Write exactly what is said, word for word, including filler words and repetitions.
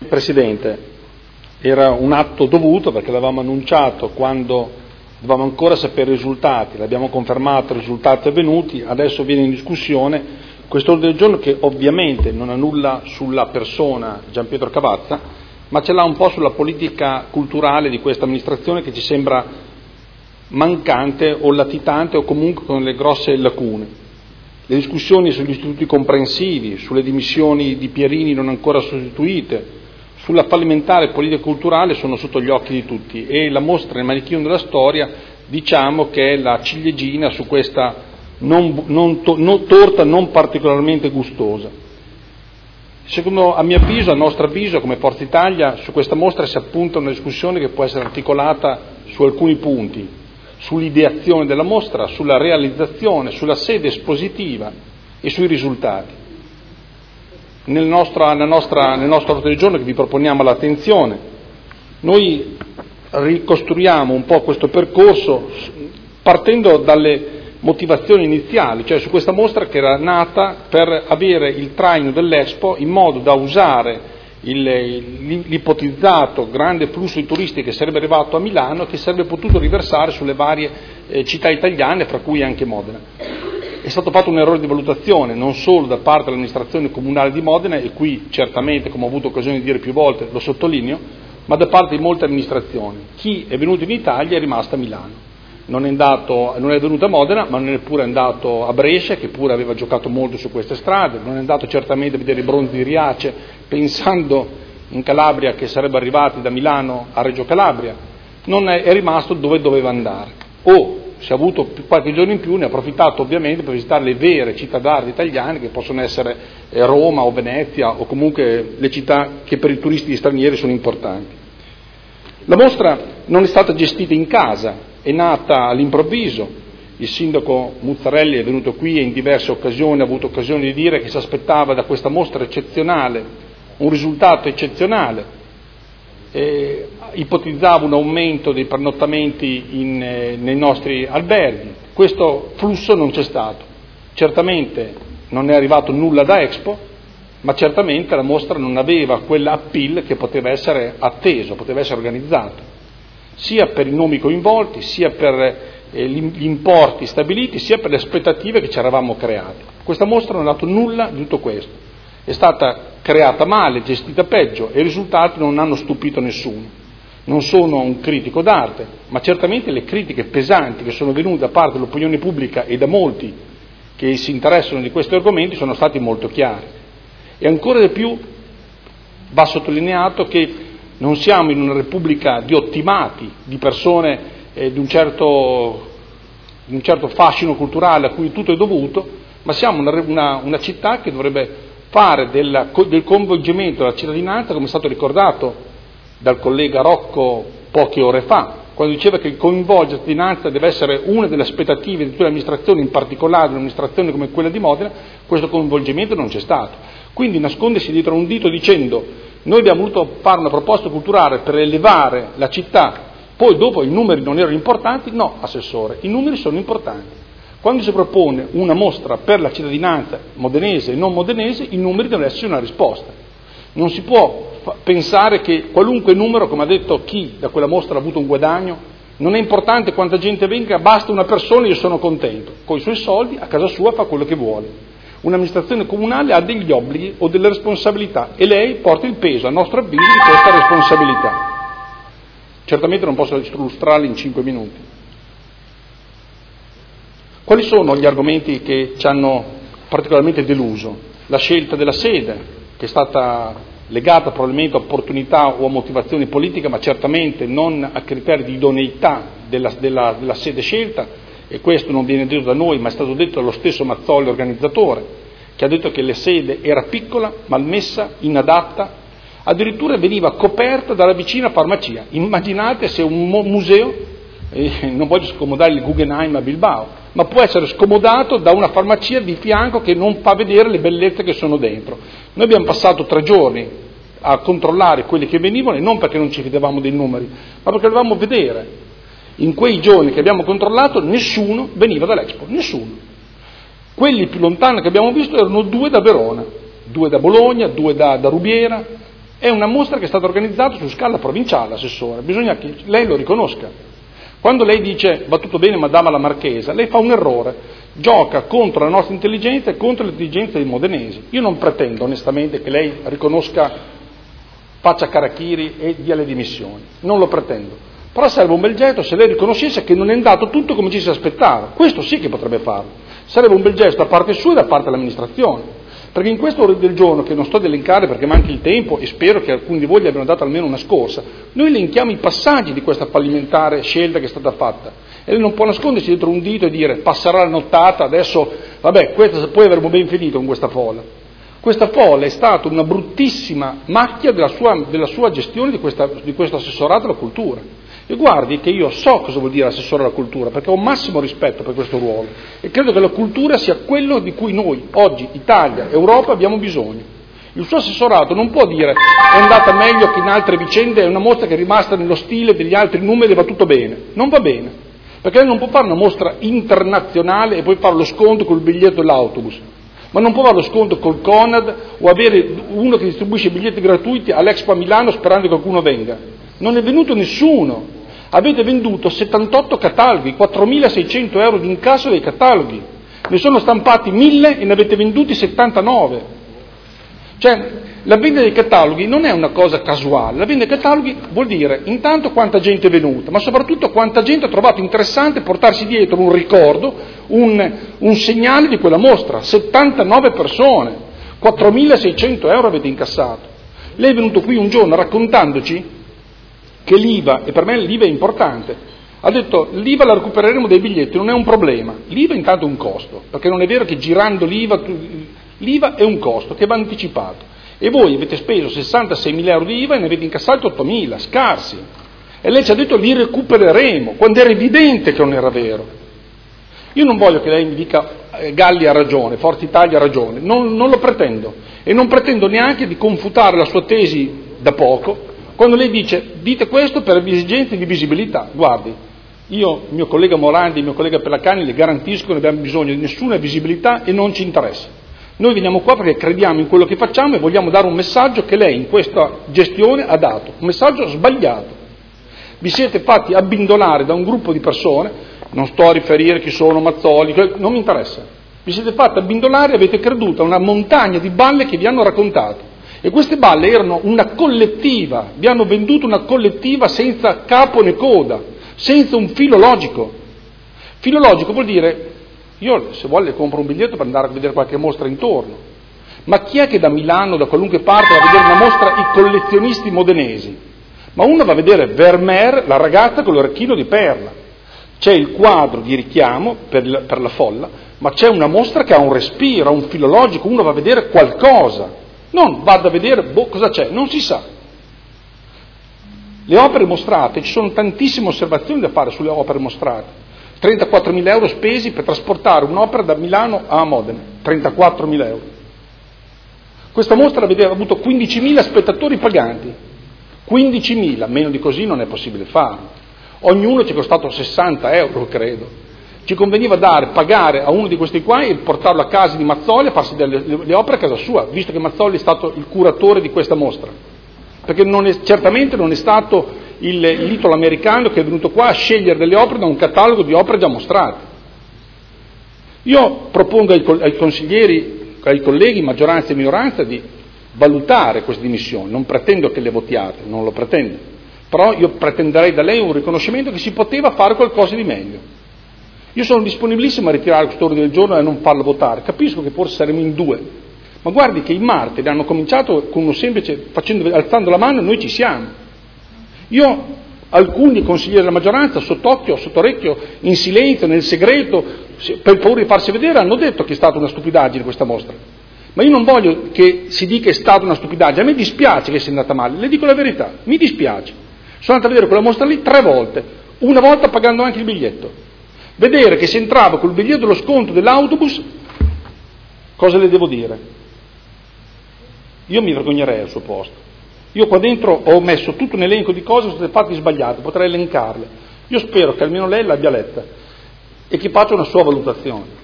Presidente, era un atto dovuto perché l'avevamo annunciato quando dovevamo ancora sapere i risultati, l'abbiamo confermato, i risultati avvenuti, adesso viene in discussione questo ordine del giorno che ovviamente non ha nulla sulla persona Gianpietro Cavazza, ma ce l'ha un po' sulla politica culturale di questa amministrazione che ci sembra mancante o latitante o comunque con le grosse lacune. Le discussioni sugli istituti comprensivi, sulle dimissioni di Pierini non ancora sostituite, sulla fallimentare politica culturale sono sotto gli occhi di tutti e la mostra Il manichino della storia diciamo che è la ciliegina su questa non, non, to, non, torta non particolarmente gustosa. Secondo, a mio avviso, a nostro avviso, come Forza Italia, su questa mostra si appunta una discussione che può essere articolata su alcuni punti, sull'ideazione della mostra, sulla realizzazione, sulla sede espositiva e sui risultati. Nel nostro, nella nostra, nel nostro ordine del giorno che vi proponiamo l'attenzione, noi ricostruiamo un po' questo percorso partendo dalle motivazioni iniziali, cioè su questa mostra che era nata per avere il traino dell'Expo in modo da usare il, l'ipotizzato grande flusso di turisti che sarebbe arrivato a Milano e che sarebbe potuto riversare sulle varie eh, città italiane, fra cui anche Modena. È stato fatto un errore di valutazione, non solo da parte dell'amministrazione comunale di Modena, e qui certamente, come ho avuto occasione di dire più volte, lo sottolineo, ma da parte di molte amministrazioni. Chi è venuto in Italia è rimasto a Milano. Non è, andato, non è venuto a Modena, ma non è neppure andato a Brescia, che pure aveva giocato molto su queste strade, non è andato certamente a vedere i bronzi di Riace, pensando in Calabria che sarebbe arrivati da Milano a Reggio Calabria, non è, è rimasto dove doveva andare. O, se ha avuto qualche giorno in più, ne ha approfittato ovviamente per visitare le vere città d'arte italiane, che possono essere Roma o Venezia, o comunque le città che per i turisti stranieri sono importanti. La mostra non è stata gestita in casa, è nata all'improvviso. Il sindaco Muzzarelli è venuto qui e in diverse occasioni ha avuto occasione di dire che si aspettava da questa mostra eccezionale un risultato eccezionale. Eh, ipotizzava un aumento dei pernottamenti in, eh, nei nostri alberghi. Questo flusso non c'è stato. Certamente non è arrivato nulla da Expo, ma certamente la mostra non aveva quell'appeal che poteva essere atteso, poteva essere organizzato, sia per i nomi coinvolti, sia per eh, gli importi stabiliti, sia per le aspettative che ci eravamo creati. Questa mostra non ha dato nulla di tutto questo. È stata creata male, gestita peggio e i risultati non hanno stupito nessuno. Non sono un critico d'arte, ma certamente le critiche pesanti che sono venute da parte dell'opinione pubblica e da molti che si interessano di questi argomenti sono stati molto chiari. E ancora di più va sottolineato che non siamo in una repubblica di ottimati, di persone eh, di, un certo, di un certo fascino culturale a cui tutto è dovuto, ma siamo una, una, una città che dovrebbe fare del, del coinvolgimento della cittadinanza, come è stato ricordato dal collega Rocco poche ore fa, quando diceva che coinvolgere la cittadinanza deve essere una delle aspettative di tutte le amministrazioni, in particolare di un'amministrazione come quella di Modena. Questo coinvolgimento non c'è stato. Quindi nascondersi dietro un dito dicendo noi abbiamo voluto fare una proposta culturale per elevare la città, poi dopo i numeri non erano importanti, no, Assessore, i numeri sono importanti. Quando si propone una mostra per la cittadinanza modenese e non modenese, i numeri devono essere una risposta. Non si può fa- pensare che qualunque numero, come ha detto chi da quella mostra ha avuto un guadagno, non è importante quanta gente venga, basta una persona e io sono contento. Con i suoi soldi a casa sua fa quello che vuole. Un'amministrazione comunale ha degli obblighi o delle responsabilità e lei porta il peso, a nostro avviso, di questa responsabilità. Certamente non posso illustrarli in cinque minuti. Quali sono gli argomenti che ci hanno particolarmente deluso? La scelta della sede, che è stata legata probabilmente a opportunità o a motivazioni politiche, ma certamente non a criteri di idoneità della, della, della sede scelta, e questo non viene detto da noi, ma è stato detto dallo stesso Mazzoli, organizzatore, che ha detto che la sede era piccola, malmessa, inadatta, addirittura veniva coperta dalla vicina farmacia. Immaginate se un museo, eh, non voglio scomodare il Guggenheim a Bilbao, ma può essere scomodato da una farmacia di fianco che non fa vedere le bellezze che sono dentro. Noi abbiamo passato tre giorni a controllare quelli che venivano, e non perché non ci fidavamo dei numeri, ma perché volevamo vedere. In quei giorni che abbiamo controllato nessuno veniva dall'Expo, nessuno. Quelli più lontani che abbiamo visto erano due da Verona, due da Bologna, due da, da Rubiera, È una mostra che è stata organizzata su scala provinciale, Assessore, bisogna che lei lo riconosca. Quando lei dice va tutto bene Madama la Marchesa, lei fa un errore, gioca contro la nostra intelligenza e contro l'intelligenza dei modenesi. Io non pretendo onestamente che lei riconosca, faccia Carachiri e dia le dimissioni, non lo pretendo, però sarebbe un bel gesto se lei riconoscesse che non è andato tutto come ci si aspettava, questo sì che potrebbe farlo, sarebbe un bel gesto da parte sua e da parte dell'amministrazione. Perché in questo ordine del giorno, che non sto ad elencare perché manca il tempo e spero che alcuni di voi gli abbiano dato almeno una scorsa, noi elenchiamo i passaggi di questa fallimentare scelta che è stata fatta. E lei non può nascondersi dietro un dito e dire passerà la nottata, adesso, vabbè, questa, poi avremo ben finito con questa folla. Questa folla è stata una bruttissima macchia della sua, della sua gestione di, questa, di questo assessorato alla cultura. E guardi che io so cosa vuol dire assessore alla cultura, perché ho massimo rispetto per questo ruolo e credo che la cultura sia quello di cui noi oggi, Italia, Europa, abbiamo bisogno. Il suo assessorato non può dire è andata meglio che in altre vicende, è una mostra che è rimasta nello stile degli altri numeri e va tutto bene. Non va bene, perché lei non può fare una mostra internazionale e poi fare lo sconto col biglietto dell'autobus, ma non può fare lo sconto col Conad o avere uno che distribuisce biglietti gratuiti all'Expo a Milano sperando che qualcuno venga. Non è venuto nessuno. Avete venduto settantotto cataloghi, quattromilaseicento euro di incasso dei cataloghi, ne sono stampati mille e ne avete venduti settantanove. Cioè, la vendita dei cataloghi non è una cosa casuale, la vendita dei cataloghi vuol dire intanto quanta gente è venuta, ma soprattutto quanta gente ha trovato interessante portarsi dietro un ricordo, un, un segnale di quella mostra. settantanove persone, quattromilaseicento euro avete incassato. Lei è venuto qui un giorno raccontandoci che l'I V A, e per me l'I V A è importante, ha detto l'I V A la recupereremo dai biglietti, non è un problema. L'I V A intanto è un costo, perché non è vero che girando l'I V A, l'I V A è un costo che va anticipato. E voi avete speso sessantaseimila euro di I V A e ne avete incassati ottomila, scarsi. E lei ci ha detto li recupereremo, quando era evidente che non era vero. Io non voglio che lei mi dica eh, Galli ha ragione, Forza Italia ha ragione, non, non lo pretendo. E non pretendo neanche di confutare la sua tesi da poco, quando lei dice dite questo per esigenze di visibilità. Guardi, io, il mio collega Morandi, il mio collega Pellacani le garantisco che non abbiamo bisogno di nessuna visibilità e non ci interessa. Noi veniamo qua perché crediamo in quello che facciamo e vogliamo dare un messaggio che lei in questa gestione ha dato, un messaggio sbagliato. Vi siete fatti abbindolare da un gruppo di persone, non sto a riferire chi sono, Mazzoli, non mi interessa, vi siete fatti abbindolare e avete creduto a una montagna di balle che vi hanno raccontato. E queste balle erano una collettiva, vi hanno venduto una collettiva senza capo né coda, senza un filo logico. Filo logico vuol dire, io se vuole compro un biglietto per andare a vedere qualche mostra intorno, ma chi è che da Milano, da qualunque parte, va a vedere una mostra i collezionisti modenesi? Ma uno va a vedere Vermeer, la ragazza con l'orecchino di perla, c'è il quadro di richiamo per, per la folla, ma c'è una mostra che ha un respiro, ha un filo logico, uno va a vedere qualcosa. Non vado a vedere, boh, cosa c'è, non si sa. Le opere mostrate, ci sono tantissime osservazioni da fare sulle opere mostrate. trentaquattromila euro spesi per trasportare un'opera da Milano a Modena, trentaquattromila euro. Questa mostra aveva avuto quindicimila spettatori paganti, quindicimila, meno di così non è possibile farlo. Ognuno ci è costato sessanta euro, credo. Ci conveniva dare, pagare a uno di questi qua e portarlo a casa di Mazzoli a farsi delle le opere a casa sua, visto che Mazzoli è stato il curatore di questa mostra. Perché non è, certamente non è stato il, l'italo americano che è venuto qua a scegliere delle opere da un catalogo di opere già mostrate. Io propongo ai, ai consiglieri, ai colleghi, maggioranza e minoranza, di valutare queste dimissioni. Non pretendo che le votiate, non lo pretendo, però io pretenderei da lei un riconoscimento che si poteva fare qualcosa di meglio. Io sono disponibilissimo a ritirare questo ordine del giorno e a non farlo votare, capisco che forse saremo in due, ma guardi che i martiri hanno cominciato con uno semplice, facendo, alzando la mano e noi ci siamo. Io, alcuni consiglieri della maggioranza, sott'occhio, sotto orecchio, in silenzio, nel segreto, per paura di farsi vedere, hanno detto che è stata una stupidaggine questa mostra. Ma io non voglio che si dica che è stata una stupidaggine, a me dispiace che sia andata male, le dico la verità, mi dispiace. Sono andato a vedere quella mostra lì tre volte, una volta pagando anche il biglietto. Vedere che si entrava col biglietto dello sconto dell'autobus, cosa le devo dire? Io mi vergognerei al suo posto. Io qua dentro ho messo tutto un elenco di cose che sono state fatte sbagliate, potrei elencarle. Io spero che almeno lei l'abbia letta e che faccia una sua valutazione.